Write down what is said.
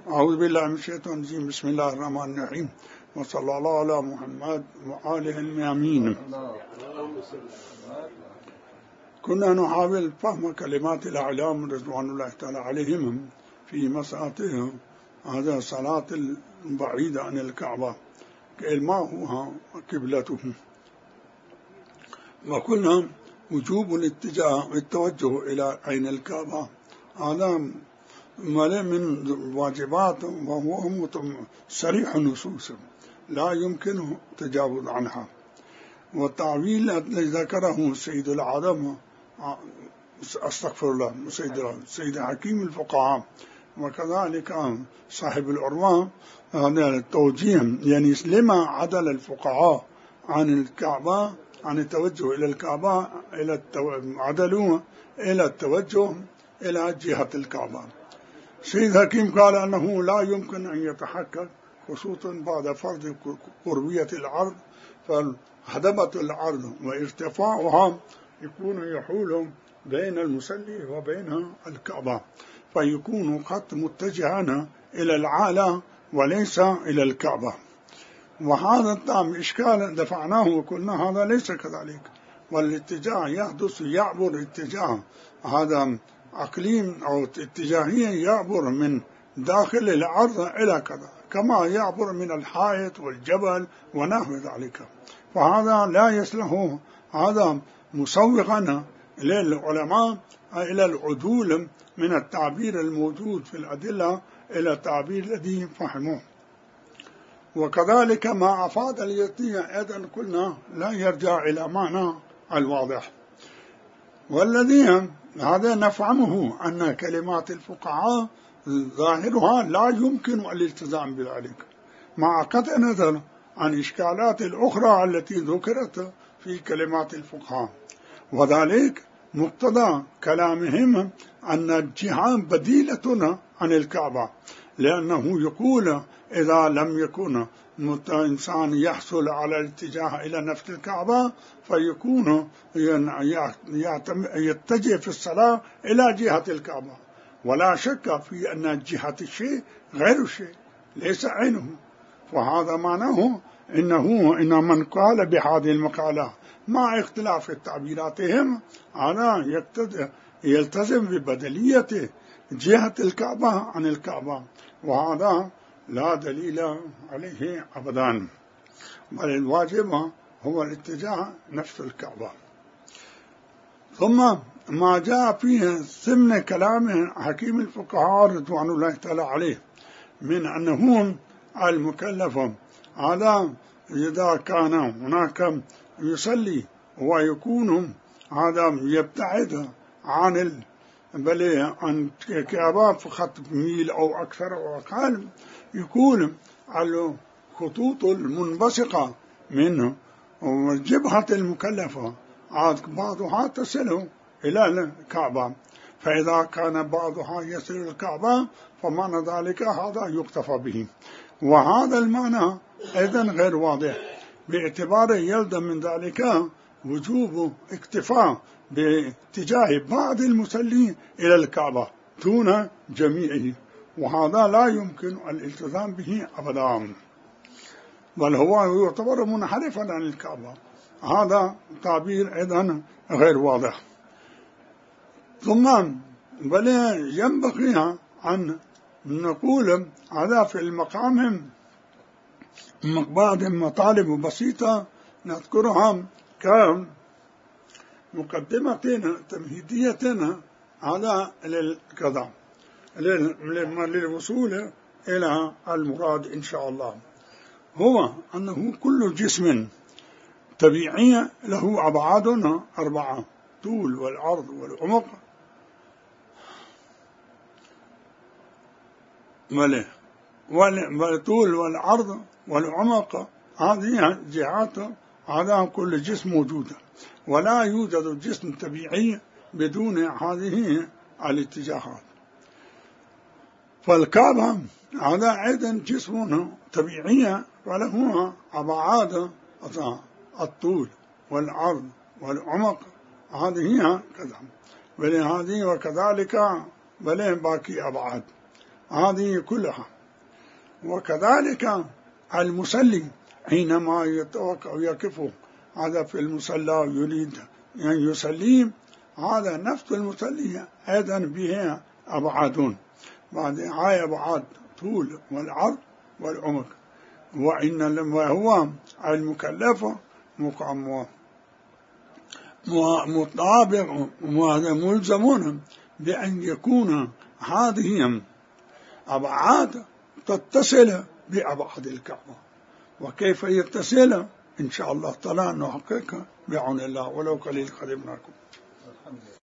أعوذ بالله من الشيطان الرجيم. بسم الله الرحمن الرحيم، وصلى الله على محمد وآله الميامين. كنا نحاول فهم كلمات الأعلام رضوان الله تعالى عليهم في مسألة هذا الصلاة البعيدة عن الكعبة ما هو قبلته، وقلنا وجوب الاتجاه والتوجه إلى عين الكعبة هذا من واجبات، وهو صريح النصوص لا يمكن تجاوز عنها. والتعويل الذي ذكره سيد العالم استغفر الله سيد حكيم الفقهاء وكذلك صاحب العروة هذا التوجيه، يعني لما عدل الفقهاء عن الكعبة عن التوجه إلى الكعبة عدلوا إلى التوجه إلى جهة الكعبة. سيد حكيم قال أنه لا يمكن أن يتحقق خصوصا بعد فرض قربية العرض، فهدمة العرض وارتفاعها يكون يحول بين المصلي وبين الكعبة، فيكون خط متجها إلى العالى وليس إلى الكعبة. وهذا الطعم إشكال دفعناه وقلنا هذا ليس كذلك، والاتجاه يحدث يعبر اتجاه هذا أقليم أو اتجاهيا يعبر من داخل الأرض إلى كذا، كما يعبر من الحائط والجبل ونحو ذلك. فهذا لا يصلح، هذا مسوغا للعلماء إلى العدول من التعبير الموجود في الأدلة إلى التعبير الذي فهموه. وكذلك ما أفاد اليقين أيضا قلنا لا يرجع إلى معنى الواضح، والذي هذا نفهمه أن كلمات الفقهاء ظاهرها لا يمكن الالتزام بذلك، مع قطع النظر عن إشكالات الأخرى التي ذكرت في كلمات الفقهاء. وذلك مقتضى كلامهم أن الجهة بديلة عن الكعبة، لأنه يقول إذا لم يكن إنسان يحصل على الاتجاه إلى نفس الكعبة فيكون يتجه في الصلاة إلى جهة الكعبة، ولا شك في أن جهة الشيء غير الشيء ليس عينه. وهذا معناه إن من قال بهذه المقالة مع اختلاف تعبيراتهم أنا يلتزم ببدلية جهة الكعبة عن الكعبة، وهذا لا دليل عليه أبدا، بل الواجب هو الاتجاه نفس الكعبة. ثم ما جاء فيه ضمن كلام حكيم الفقهاء رضوان الله تعالى عليه من أنه المكلف هذا إذا كان هناك يصلي ويكون هذا يبتعد عن عن كعبة فقط ميل أو أكثر أو أقل، يكون على الخطوط المنبثقة منه وجبهة المكلفة بعضها تصل إلى الكعبة، فإذا كان بعضها يصل إلى الكعبة فمعنى ذلك هذا يكتفى به. وهذا المعنى أيضا غير واضح، باعتبار يلزم من ذلك وجوب اكتفاء باتجاه بعض المصلين إلى الكعبة دون جميعه، وهذا لا يمكن الالتزام به أبدا، بل هو يعتبر منحرفا عن الكعبة. هذا تعبير أيضا غير واضح. ثم بل ينبغي أن نقول هذا في المقام بعض المطالب بسيطة نذكرها كمقدمة تمهيدية على الكذا للوصول إلى المراد إن شاء الله، هو أنه كل جسم طبيعي له أبعاد 4: طول والعرض والعمق والطول والعرض والعمق، هذه جهات هذا كل جسم موجودة، ولا يوجد جسم طبيعي بدون هذه الاتجاهات. فالكعبة هذا أيضا جسم طبيعي وله أبعاد الطول والعرض والعمق، هذه كذا ولهذه وكذلك باقي أبعاد، هذه كلها وكذلك المصلي حينما يتوقع يقف هذا في المصلى يريد أن يصلي، هذا نفس المصلي أيضا به أبعاد، بعد هاي أبعاد طول والعرض والعمق، وهو المكلف مطابق ملزمون بأن يكون هذه أبعاد تتصل بأبعاد الكعبة. وكيف يتصل إن شاء الله تعالى نحقق بعون الله ولو قليل قريب معكم.